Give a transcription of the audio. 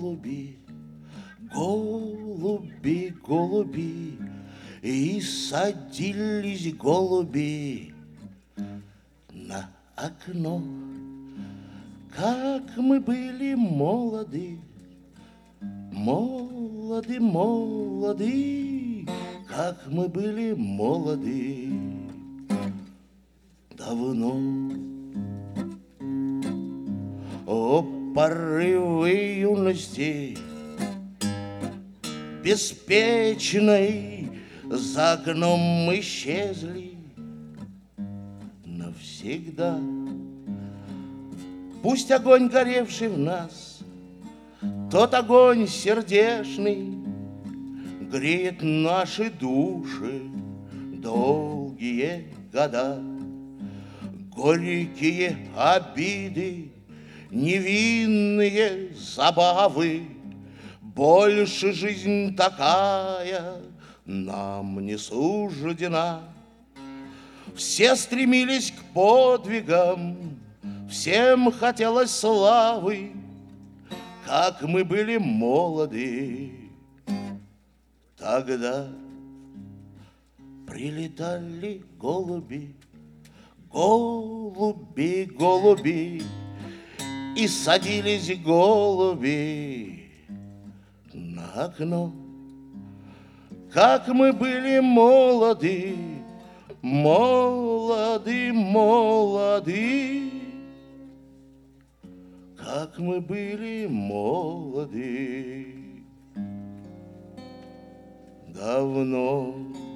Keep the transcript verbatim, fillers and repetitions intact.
голуби, голуби, голуби, и садились голуби на окно. Как мы были молоды, молоды, молоды, как мы были молоды давно. О, порывы юности беспечной за окном мы исчезли навсегда. Пусть огонь, горевший в нас, тот огонь сердечный, греет наши души долгие года. Горькие обиды, невинные забавы, больше жизнь такая нам не суждена. Все стремились к подвигам, всем хотелось славы, как мы были молоды тогда. Прилетали голуби, голуби, голуби, и садились голуби на окно. Как мы были молоды, молоды, молоды, как мы были молоды давно.